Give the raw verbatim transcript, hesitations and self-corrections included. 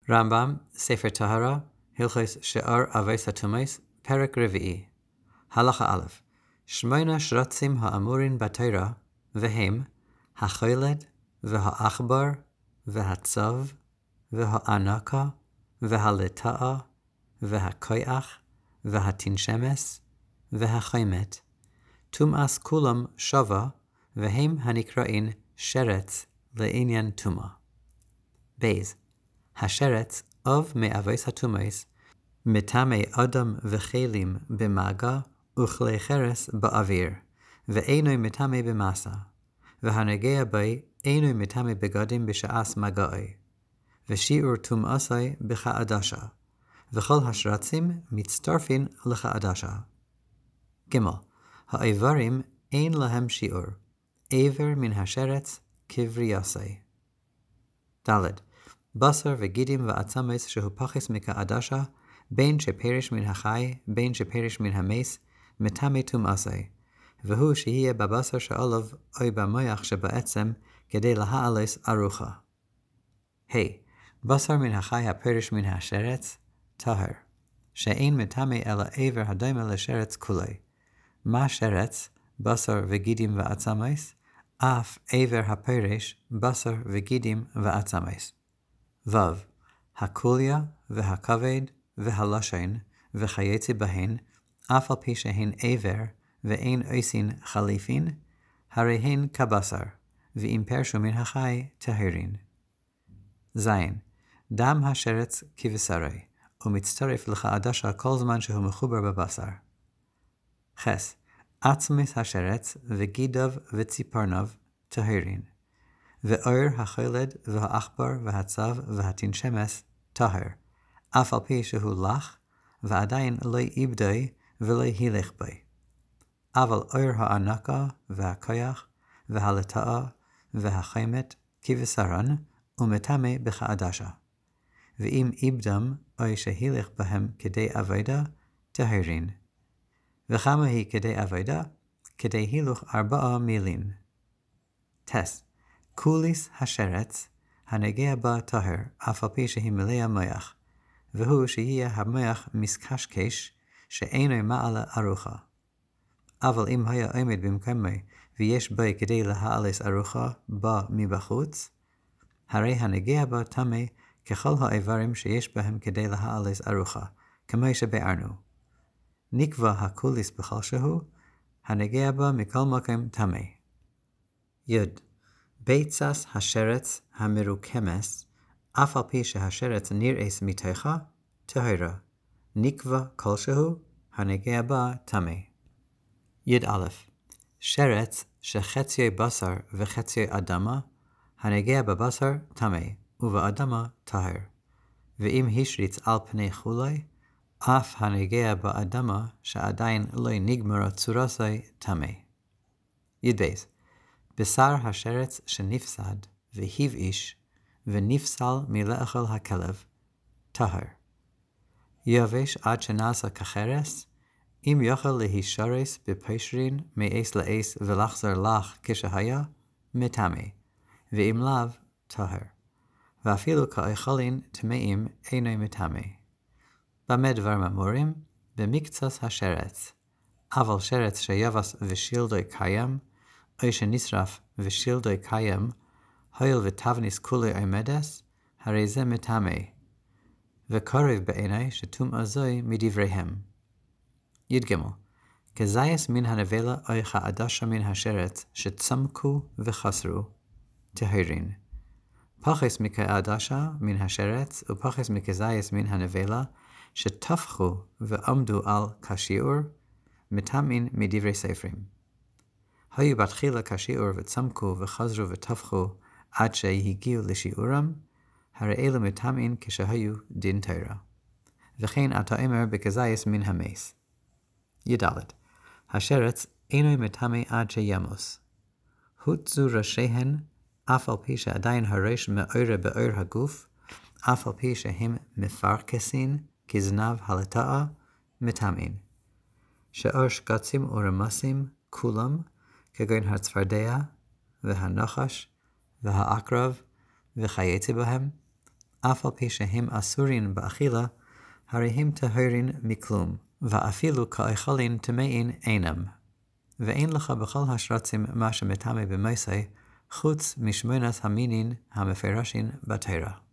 רמב"ם, ספר טהרה, הלכות שאר אבוס הטומאס, פרק רביעי. הלכה א', שמונה שרצים האמורים בתורה, והם החולד, והעכבר, והצב, והענקה, והלטאה, והכוח, והתנשמס, והחמת. טומאס כולם שווה, והם הנקראים שרץ לעניין טומאה. בייז, השרץ אב מאבוס הטומאס, מטמא אדם וכלים במגע וכלי חרס באוויר, ואינו מטמא במסה, והנוגע בי אינו מטמא בגדים בשעת מגעי, ושיעור טומאתו בכעדשה, וכל השרצים מצטרפים לכעדשה. ג' האיברים אין להם שיעור, איבר מן השרץ כבריאסי. ד' בשר וגידים ועצמות שהוא פחס מכעדשה, בין שפרש מן החי, בין שפרש מן המס, מטמא טומאתו, והוא שיהיה בבשר שעליו או במוח שבעצם, כדי להעלוס ארוחה. ה' בשר מן החי הפרש מן השרץ, טהר, שאין מטמא אלא איבר הדומה לשרץ כולי. מה שרץ, בשר וגידים ועצמות, אף איבר הפרש, בשר וגידים ועצמות. ו' הכוליה והכבד והלשון וכיוצא בהן, אף על פי שהן איבר ואין עושים חליפין, הרי הן כבשר, ואם פרשו מן החי טהרין. ז' דם השרץ כבשרי, ומצטרף לכעדשה כל זמן שהוא מחובר בבשר. ח' עצמות השרץ וגידיו וציפורניו טהרין, ואור החולד והעכבר והצב והתנשמס טהר, אף על פי שהוא לח, ועדיין לא איבדו ולא הילך בי. אבל אור הענקה והכוח והלטאה והחמת כבשרן ומטמא בכעדשה. ואם איבדם או שהילך בהם כדי עבודה, טהרין. וכמה היא כדי עבודה? כדי הילוך ארבעה מילין. טס, כוליס השרץ, הנגע בה טהר, אף על פי שהיא מלאה מוח, והוא שיהיה המוח מסקשקש, שאינו מעלה ארוחה. אבל אם היה עומד במקומו, ויש בי כדי להעלוס ארוחה בה מבחוץ, הרי הנגע בה טמא ככל האיברים שיש בהם כדי להעלוס ארוחה, כמו שבארנו. נקבע הכוליס בכלשהו, הנגע בה מכל מקום טמא. י. ביצס השרץ המרוקמס, אף על פי שהשרץ נראס מתוכה, טהרה. נקבע כלשהו, הנגע בה טמא. י"א שרץ שחציו בשר וחציו אדמה, הנגע בבשר טמא, ובאדמה טהר. ואם השריץ על פני חולי, אף הנגע באדמה שעדיין לא נגמרה צורתו טמא. י"ב בשר השרץ שנפסד והבאיש ונפסל מלאכול הכלב, טהר. יבש עד שנעשה כחרס, אם יוכל להישרס בפשרין מעץ לעץ ולחזור לך כשהיה, מטמא, ואם לאו, טהר. ואפילו כאכלין טמאים אינו מטמא. במה דברים אמורים? במקצת השרץ. אבל שרץ שיבש ושילדוי קיים, או שנשרף ושילדוי קיים, הואיל ותבניס כולי עומדס, הרי זה מטמא. וקרוב בעיני שטומאה זוהי מדבריהם. י"ג כזייס מן הנבלה או כעדשה מן השרץ שצמקו וחסרו, טהרין. פחס מכעדשה מן השרץ ופחס מכזייס מן הנבלה שטפחו ועמדו על כשיעור, מטמאים מדברי ספרים. היו בתחילה כשיעור וצמקו וחזרו וטפחו עד שהגיעו לשיעורם, הרי אלו מטמאים כשהיו דין תורה. וכן אתה אומר בכזייס מן המס. י"ד השרץ אינו מטמא עד שימוס. הוצאו ראשיהן, אף על פי שעדיין הראש מאורה באור הגוף, אף על פי שהם מפרכסין כזנב הלטאה, מטמאים. שאר שקצים ורמסים כולם, כגון הצפרדע והנחש והעקרב וכיוצא בהם, אף על פי שהם אסורים באכילה, הרי הם טהורים מכלום, ואפילו כאכלים טמאים אינם. ואין לך בכל השרצים מה שמטמא במעשה, חוץ משמונת המינין המפרשים בתורה.